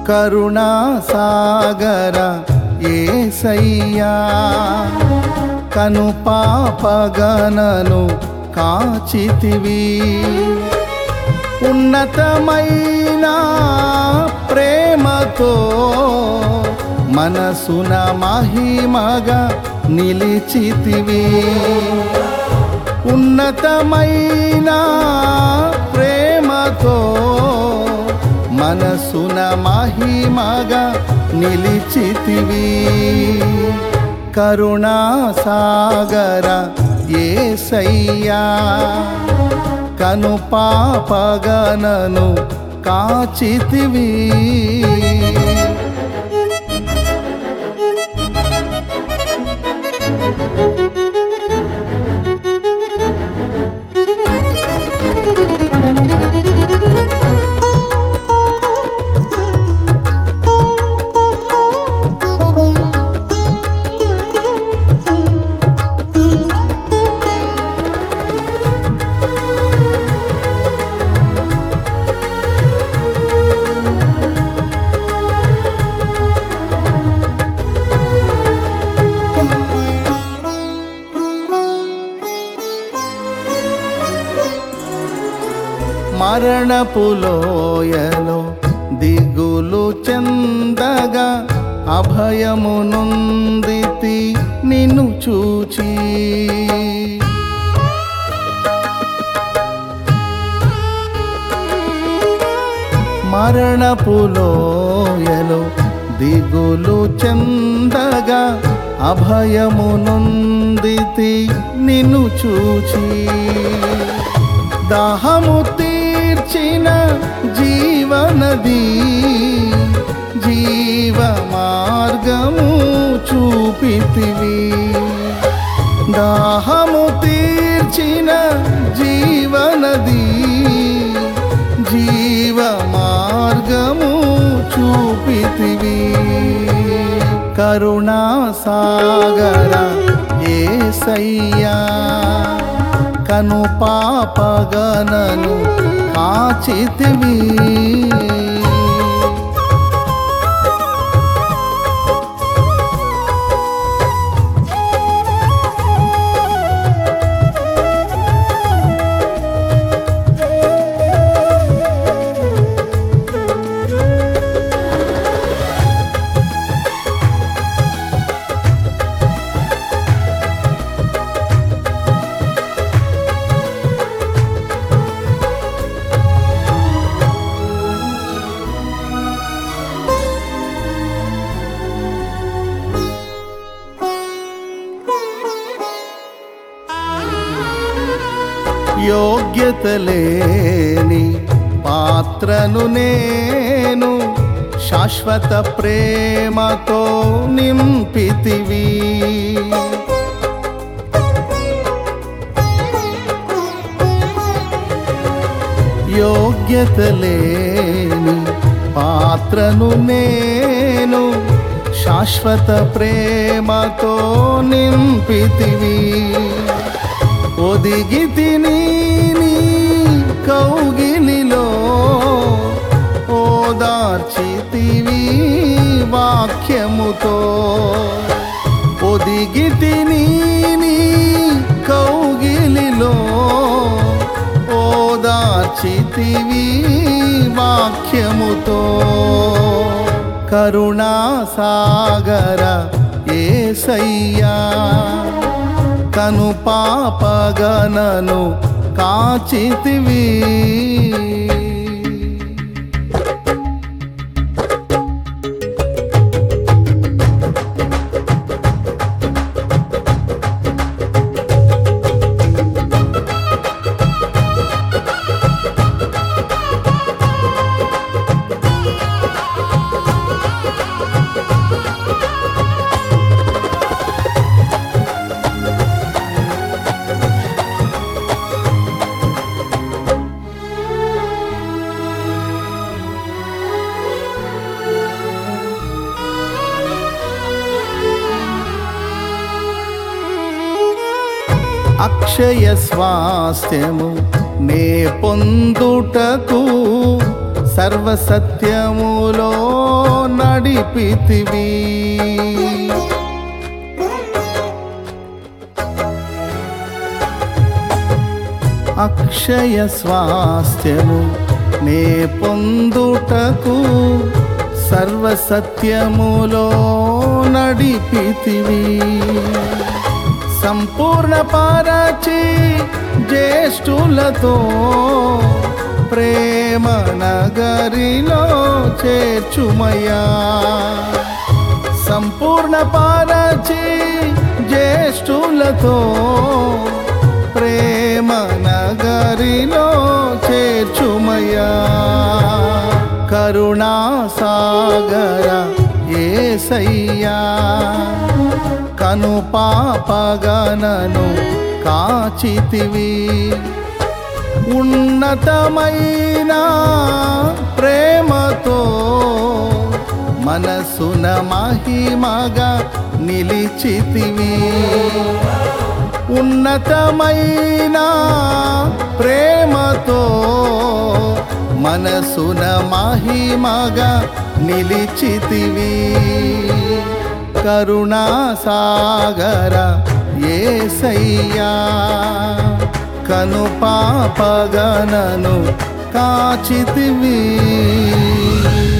కరుణా సాగర యేసయ్యా కను పాపగణను కాచితివి ఉన్నతమైన ప్రేమతో మనసున మహిమగా నిలిచితివి ఉన్నతమైన ప్రేమతో మనసున మహిమగా నిలిచితివి కరుణా సాగర యేసయ్యా కను పాపగణను కాచితివి మరణపులోయలో దిగులు చెందగా అభయము నొందితి నిన్ను చూచి మరణపులోయలో దిగులు చెందగా అభయము నొందితి నిన్ను చూచి దాహము తీర్చిన జీవనది జీవ మార్గము చూపితివి దాహము తీర్చిన జీవనది జీవ మార్గము చూపితివి కరుణా సాగర యేసయ్యా కను పాపగణను కాచితివి యోగ్యత లేని పాత్రను నేను శాశ్వత ప్రేమతో నింపితివి యోగ్యత లేని పాత్రను నేను శాశ్వత ప్రేమతో నింపితివి ఒదిగితిని నీ కౌగిలిలో ఓదార్చితివి వాక్యముతో ఒదిగితిని నీ కౌగిలిలో ఓదార్చితివి వాక్యముతో కరుణా సాగర యేసయ్యా కను పాపగణను కాచితివి అక్షయ స్వాస్థ్యము నే పొందుటకు సర్వసత్యములో నడిపితివి. అక్షయ స్వాస్థ్యము నే పొందుటకు సర్వసత్యములో నడిపితివి. సంపూర్ణ పరచి జ్యేష్ఠులతో ప్రేమ నగరిలో చేర్చుమయ్యా. సంపూర్ణ పరచి జ్యేష్ఠులతో ప్రేమ నగరిలో చేర్చుమయ్యా. కరుణా సాగర యేసయ్యా, కను పాపగనను కాచితివి. ఉన్నతమైన ప్రేమతో మనసున మహిమగా నిలిచితివి. ఉన్నతమైన ప్రేమతో మనసున మహిమగా నిలిచితివి. కరుణా సాగర యేసయ్యా, కను పాపగనను కాచితివి.